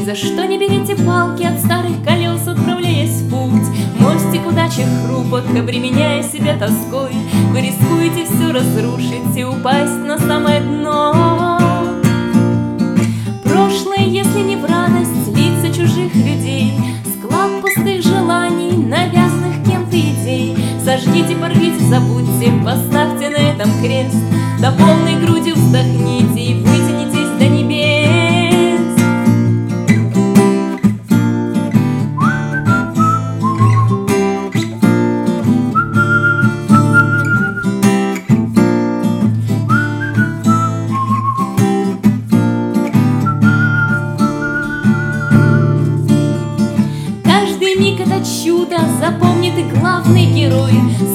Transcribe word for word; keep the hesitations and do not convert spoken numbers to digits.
за что не берите палки от старых колес, отправляясь в путь. Мостик удачи хрупок, обременяя себя тоской, вы рискуете все разрушить и упасть на самое дно. Прошлое, если не в радость, лица чужих людей, склад пустых желаний, навязанных кем-то идей. Сожгите, порвите, забудьте, поставьте на этом крест, до полной грудью вздохните и вытянитесь до небес. Каждый миг это чудо запомнит и главный герой.